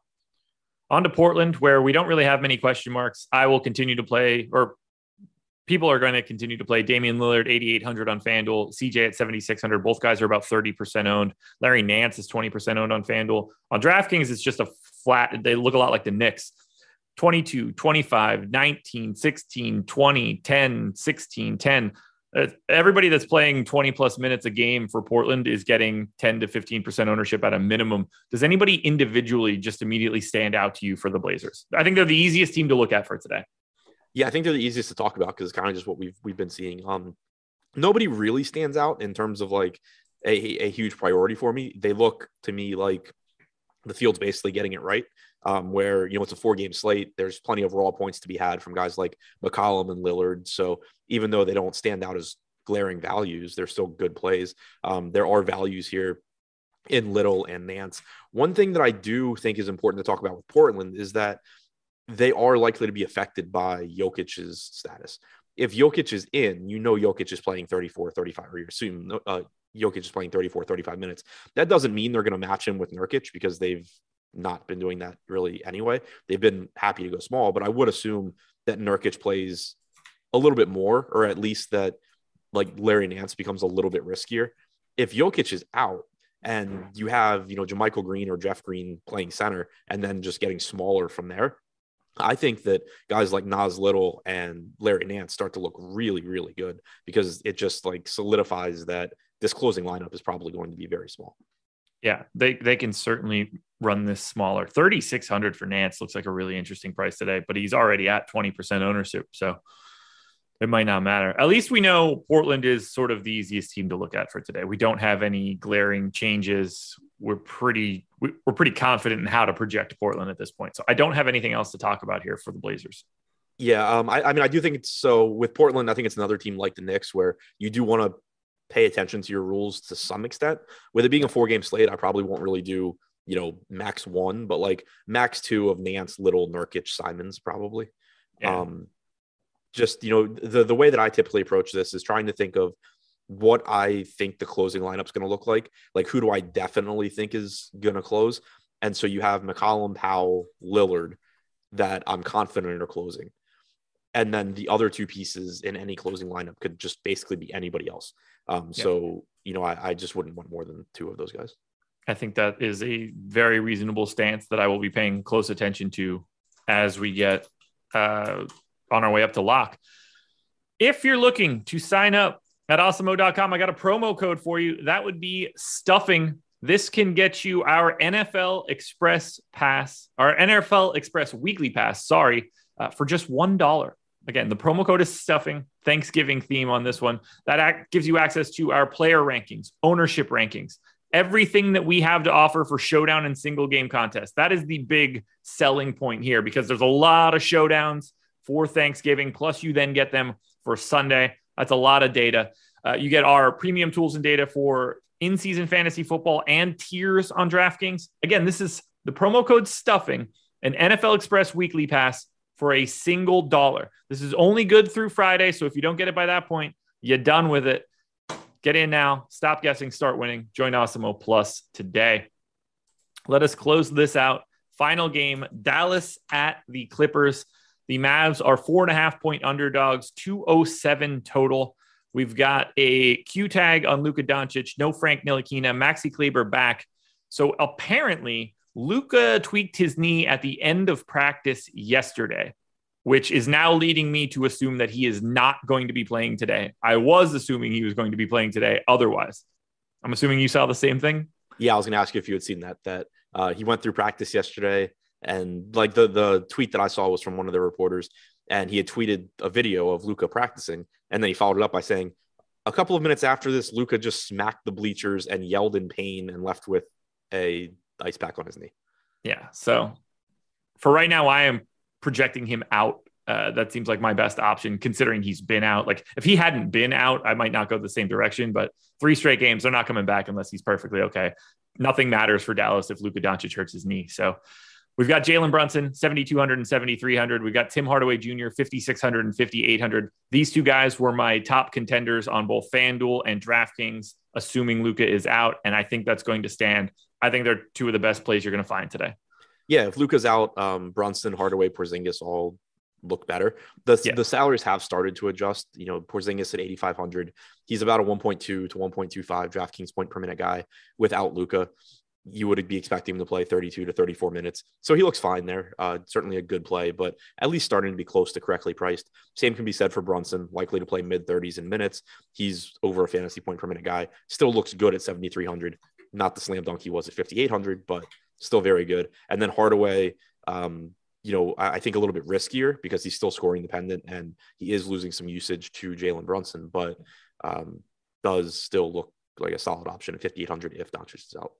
On to Portland, where we don't really have many question marks. I will continue to play, or people are going to continue to play Damian Lillard, eighty-eight hundred on FanDuel, C J at seventy-six hundred. Both guys are about thirty percent owned. Larry Nance is twenty percent owned on FanDuel. On DraftKings, it's just a flat. They look a lot like the Knicks. twenty-two, twenty-five, nineteen, sixteen, twenty, ten, sixteen, ten. Uh, everybody that's playing twenty plus minutes a game for Portland is getting ten to fifteen percent ownership at a minimum. Does anybody individually just immediately stand out to you for the Blazers? I think they're the easiest team to look at for today. Yeah, I think they're the easiest to talk about because it's kind of just what we've we've been seeing. Um, nobody really stands out in terms of like a, a huge priority for me. They look to me like the field's basically getting it right. Um, where, you know, it's a four game slate. There's plenty of raw points to be had from guys like McCollum and Lillard. So even though they don't stand out as glaring values, they're still good plays. Um, there are values here in Little and Nance. One thing that I do think is important to talk about with Portland is that they are likely to be affected by Jokic's status. If Jokic is in, you know, Jokic is playing thirty-four, thirty-five, or you assume uh, Jokic is playing thirty-four, thirty-five minutes. That doesn't mean they're going to match him with Nurkic because they've not been doing that really anyway. They've been happy to go small, but I would assume that Nurkic plays a little bit more, or at least that like Larry Nance becomes a little bit riskier. If Jokic is out and you have, you know, JaMychal Green or Jeff Green playing center and then just getting smaller from there, I think that guys like Nas Little and Larry Nance start to look really, really good because it just like solidifies that this closing lineup is probably going to be very small. Yeah, they they can certainly run this smaller. thirty-six hundred for Nance looks like a really interesting price today, but he's already at twenty percent ownership, so it might not matter. At least we know Portland is sort of the easiest team to look at for today. We don't have any glaring changes. We're pretty we're pretty confident in how to project Portland at this point. So I don't have anything else to talk about here for the Blazers. Yeah, um, I, I mean, I do think it's so with Portland. I think it's another team like the Knicks where you do want to pay attention to your rules to some extent. With it being a four game slate, I probably won't really do, you know, max one, but like max two of Nance, Little, Nurkic, Simons probably. Yeah. Um, just, you know, the, the way that I typically approach this is trying to think of what I think the closing lineup's going to look like. Like, who do I definitely think is going to close? And so you have McCollum, Powell, Lillard that I'm confident are closing. And then the other two pieces in any closing lineup could just basically be anybody else. Um, yeah. So, you know, I, I just wouldn't want more than two of those guys. I think that is a very reasonable stance that I will be paying close attention to as we get uh, on our way up to lock. If you're looking to sign up at awesemo dot com, I got a promo code for you. That would be stuffing. This can get you our N F L Express Pass, our N F L Express Weekly Pass, sorry, uh, for just one dollar. Again, the promo code is stuffing. Thanksgiving theme on this one. That act gives you access to our player rankings, ownership rankings, everything that we have to offer for showdown and single game contests. That is the big selling point here because there's a lot of showdowns for Thanksgiving. Plus you then get them for Sunday. That's a lot of data. Uh, you get our premium tools and data for in-season fantasy football and tiers on DraftKings. Again, this is the promo code stuffing, an N F L Express Weekly Pass for a single dollar. This is only good through Friday, so if you don't get it by that point, you're done with it. Get in now. Stop guessing. Start winning. Join Awesemo Plus today. Let us close this out. Final game, Dallas at the Clippers. The Mavs are four and a half point underdogs, two oh seven total. We've got a Q tag on Luka Doncic, no Frank Ntilikina, Maxi Kleber back. So apparently Luka tweaked his knee at the end of practice yesterday. which is now leading me to assume that he is not going to be playing today. I was assuming he was going to be playing today otherwise. I'm assuming you saw the same thing? Yeah, I was going to ask you if you had seen that, that uh, he went through practice yesterday. And like the, the tweet that I saw was from one of the reporters, and he had tweeted a video of Luka practicing. And then he followed it up by saying, a couple of minutes after this, Luka just smacked the bleachers and yelled in pain and left with a ice pack on his knee. Yeah. So for right now, I am projecting him out. Uh, that seems like my best option, considering he's been out. Like if he hadn't been out, I might not go the same direction, but three straight games, they're not coming back unless he's perfectly okay. Nothing matters for Dallas if Luka Doncic hurts his knee. So we've got Jalen Brunson, seventy-two hundred and seventy-three hundred. We've got Tim Hardaway Junior, fifty-six hundred and fifty-eight hundred. These two guys were my top contenders on both FanDuel and DraftKings, assuming Luka is out. And I think that's going to stand. I think they're two of the best plays you're going to find today. Yeah, if Luka's out, um, Brunson, Hardaway, Porzingis all look better. The, yeah. the salaries have started to adjust. You know, Porzingis at eighty-five hundred. He's about a one point two to one point two five DraftKings point per minute guy. Without Luka, you would be expecting him to play thirty-two to thirty-four minutes. So he looks fine there. Uh, certainly a good play, but at least starting to be close to correctly priced. Same can be said for Brunson, likely to play mid thirties in minutes. He's over a fantasy point per minute guy. Still looks good at seventy-three hundred. Not the slam dunk he was at fifty-eight hundred, but still very good. And then Hardaway, um, you know, I think a little bit riskier because he's still scoring dependent and he is losing some usage to Jalen Brunson, but um, does still look like a solid option at fifty-eight hundred if Doncic is out.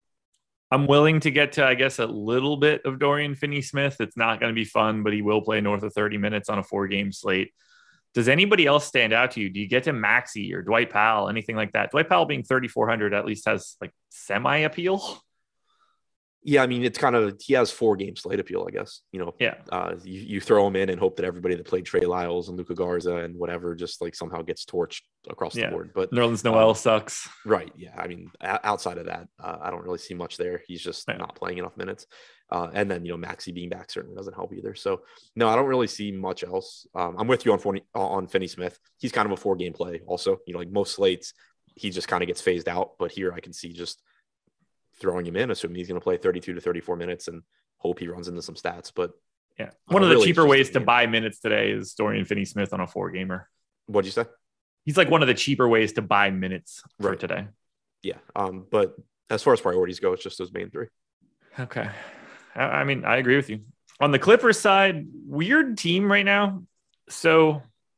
I'm willing to get to, I guess, a little bit of Dorian Finney-Smith. It's not going to be fun, but he will play north of thirty minutes on a four-game slate. Does anybody else stand out to you? Do you get to Maxey or Dwight Powell, anything like that? Dwight Powell being thirty-four hundred at least has like semi-appeal. Yeah, I mean, it's kind of, he has four game slate appeal, I guess. You know, yeah. Uh, you, you throw him in and hope that everybody that played Trey Lyles and Luka Garza and whatever just like somehow gets torched across yeah. the board. But Nerlens Noel um, sucks. Right. Yeah. I mean, a- outside of that, uh, I don't really see much there. He's just yeah. not playing enough minutes. Uh, and then, you know, Maxey being back certainly doesn't help either. So, no, I don't really see much else. Um, I'm with you on Finney, on Finney-Smith. He's kind of a four game play also. You know, like most slates, he just kind of gets phased out. But here I can see just throwing him in, assuming he's going to play thirty-two to thirty-four minutes and hope he runs into some stats. But yeah, one uh, of the really cheaper ways to buy minutes today is Dorian Finney-Smith on a four gamer. What'd you say? He's like one of the cheaper ways to buy minutes for right. today. Yeah. Um, but as far as priorities go, it's just those main three. Okay. I, I mean, I agree with you. On the Clippers side, weird team right now. So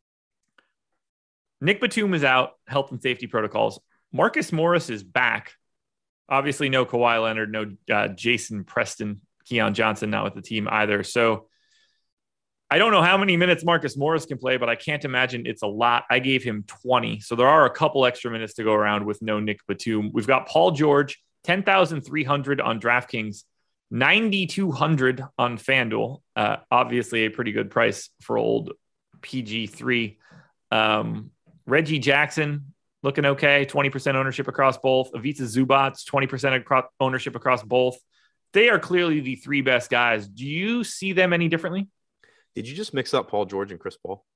Nick Batum is out, health and safety protocols. Marcus Morris is back. Obviously, no Kawhi Leonard, no uh, Jason Preston, Keon Johnson, not with the team either. So I don't know how many minutes Marcus Morris can play, but I can't imagine it's a lot. I gave him twenty. So there are a couple extra minutes to go around with no Nick Batum. We've got Paul George, ten thousand three hundred on DraftKings, ninety-two hundred on FanDuel. Uh, obviously, a pretty good price for old P G three. Um, Reggie Jackson, looking okay, twenty percent ownership across both. Ivica Zubac, twenty percent across ownership across both. They are clearly the three best guys. Do you see them any differently? Did you just mix up Paul George and Chris Paul?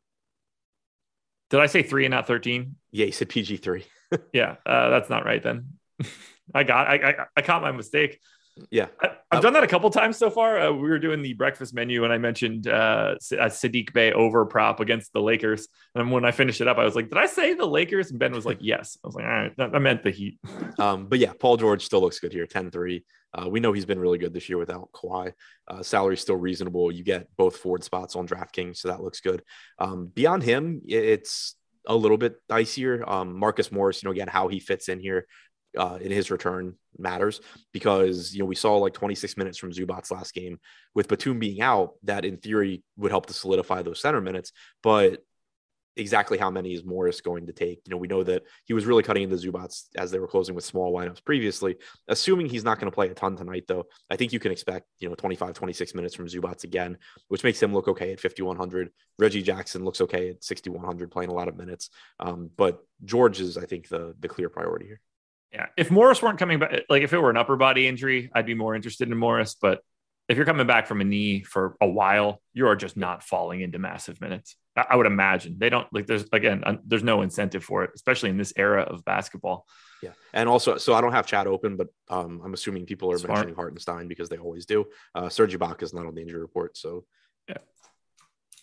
Did I say three and not thirteen? Yeah, you said P G three. yeah, uh, that's not right then. I got, I, I, I caught my mistake. Yeah, I, I've done that a couple times so far. Uh, we were doing the breakfast menu, and I mentioned uh, a Sadiq Bey over prop against the Lakers. And when I finished it up, I was like, "Did I say the Lakers?" And Ben was like, "Yes." I was like, "All right, I meant the Heat." Um, but yeah, Paul George still looks good here, ten three. Uh, we know he's been really good this year without Kawhi. Uh, salary's still reasonable. You get both forward spots on DraftKings, so that looks good. Um, beyond him, it's a little bit dicier. Um, Marcus Morris, you know, again, how he fits in here. Uh, in his return matters because, you know, we saw like twenty-six minutes from Zubac's last game with Batum being out that in theory would help to solidify those center minutes, but exactly how many is Morris going to take? You know, we know that he was really cutting into Zubac's as they were closing with small lineups previously, assuming he's not going to play a ton tonight though. I think you can expect, you know, twenty-five, twenty-six minutes from Zubac's again, which makes him look okay at fifty-one hundred. Reggie Jackson looks okay at sixty-one hundred, playing a lot of minutes. Um, but George is, I think, the, the clear priority here. Yeah. If Morris weren't coming back, like if it were an upper body injury, I'd be more interested in Morris. But if you're coming back from a knee for a while, you are just not falling into massive minutes. I would imagine they don't like there's again, there's no incentive for it, especially in this era of basketball. Yeah. And also, so I don't have chat open, but um, I'm assuming people are Smart. mentioning Hartenstein because they always do. Uh, Serge Ibaka is not on the injury report. So yeah.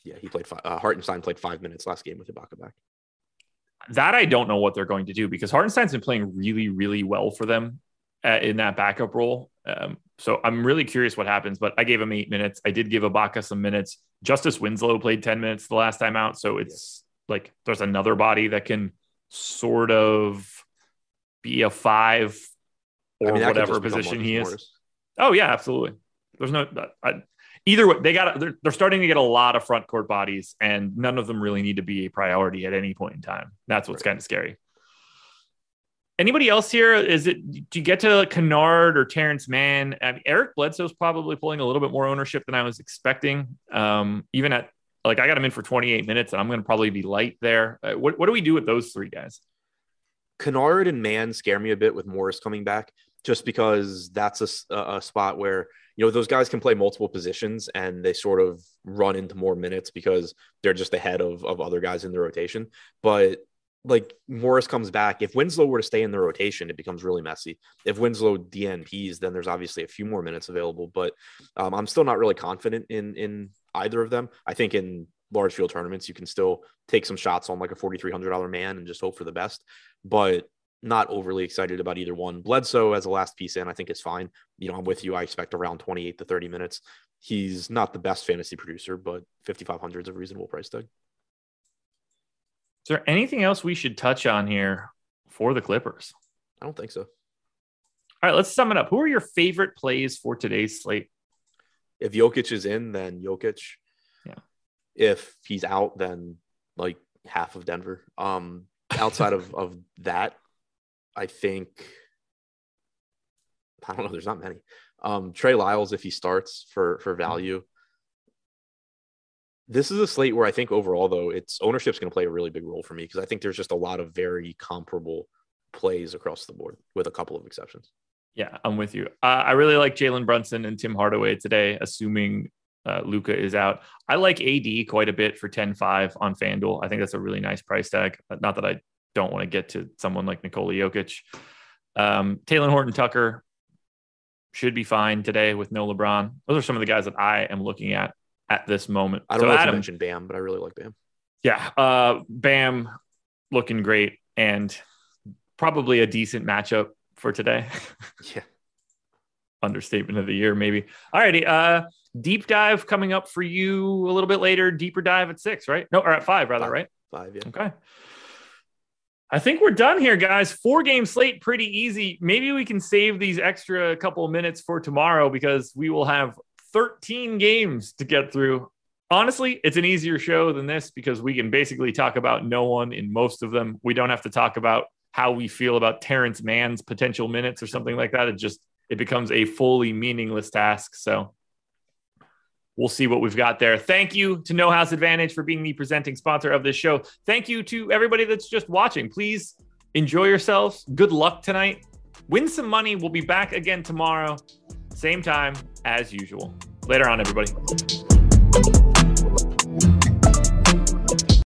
Yeah, he played. Five, uh, Hartenstein played five minutes last game with Ibaka back. That I don't know what they're going to do because Hartenstein's been playing really, really well for them uh, in that backup role. Um, so I'm really curious what happens, but I gave him eight minutes. I did give Ibaka some minutes. Justice Winslow played ten minutes the last time out. So it's yeah. like there's another body that can sort of be a five or I mean, whatever position he is. Morris. Oh, yeah, absolutely. There's no I, either way. They got they're, they're starting to get a lot of front court bodies, and none of them really need to be a priority at any point in time. That's what's right. kind of scary. Anybody else here? Is it do you get to Kennard or Terrence Mann? I mean, Eric Bledsoe's probably pulling a little bit more ownership than I was expecting. Um, even at like I got him in for twenty-eight minutes, and I'm going to probably be light there. Uh, what what do we do with those three guys? Kennard and Mann scare me a bit with Morris coming back, just because that's a, a spot where, you know, those guys can play multiple positions and they sort of run into more minutes because they're just ahead of, of other guys in the rotation. But like Morris comes back, if Winslow were to stay in the rotation, it becomes really messy. If Winslow D N Ps, then there's obviously a few more minutes available, but um, I'm still not really confident in, in either of them. I think in large field tournaments, you can still take some shots on like a forty-three hundred dollars man and just hope for the best, but not overly excited about either one. Bledsoe as a last piece in, I think is fine. You know, I'm with you. I expect around twenty-eight to thirty minutes. He's not the best fantasy producer, but fifty-five hundred is a reasonable price tag. Is there anything else we should touch on here for the Clippers? I don't think so. All right, let's sum it up. Who are your favorite plays for today's slate? If Jokic is in, then Jokic. Yeah. If he's out, then like half of Denver. Um, outside of, of that, I think, I don't know, there's not many. Um, Trey Lyles, if he starts for, for value. This is a slate where I think overall, though, it's ownership's going to play a really big role for me because I think there's just a lot of very comparable plays across the board with a couple of exceptions. Yeah, I'm with you. Uh, I really like Jalen Brunson and Tim Hardaway today, assuming uh, Luka is out. I like A D quite a bit for ten five on FanDuel. I think that's a really nice price tag. Not that I don't want to get to someone like Nikola Jokic. Um, Talen Horton-Tucker should be fine today with no LeBron. Those are some of the guys that I am looking at at this moment. I don't so know Adam, if you mentioned Bam, but I really like Bam. Yeah, uh, Bam looking great and probably a decent matchup for today. Yeah. Understatement of the year, maybe. All righty. Uh, deep dive coming up for you a little bit later. Deeper dive at six, right? No, or at five, rather, five, right? Five, yeah. Okay. I think we're done here, guys. Four game slate, pretty easy. Maybe we can save these extra couple of minutes for tomorrow because we will have thirteen games to get through. Honestly, it's an easier show than this because we can basically talk about no one in most of them. We don't have to talk about how we feel about Terrence Mann's potential minutes or something like that. It just, it becomes a fully meaningless task. So we'll see what we've got there. Thank you to No House Advantage for being the presenting sponsor of this show. Thank you to everybody that's just watching. Please enjoy yourselves. Good luck tonight. Win some money. We'll be back again tomorrow. Same time as usual. Later on, everybody.